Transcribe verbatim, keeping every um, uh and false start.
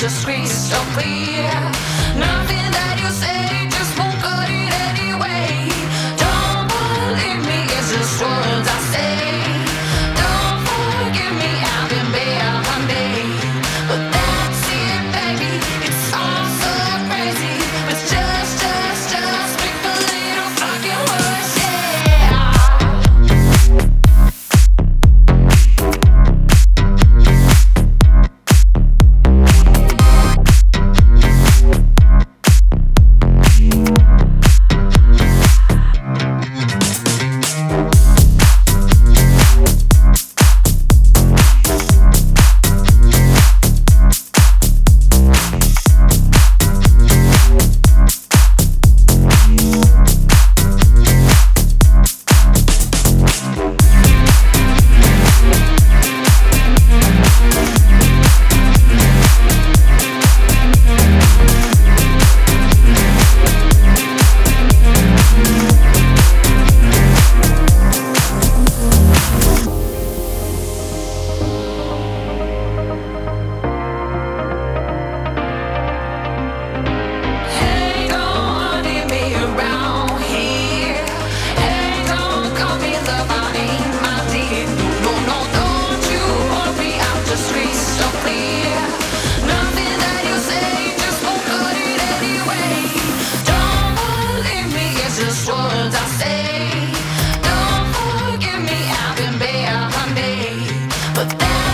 just crystal clear. Nothing that you say just won't cut it anyway. Don't believe me, it's just words I say. Don't forgive me, I've been bad one day. But that's it, baby, it's all so crazy. But just, just, just pick the little fucking words, yeah. Just words I say. Don't forgive me, I've been bad one day. But that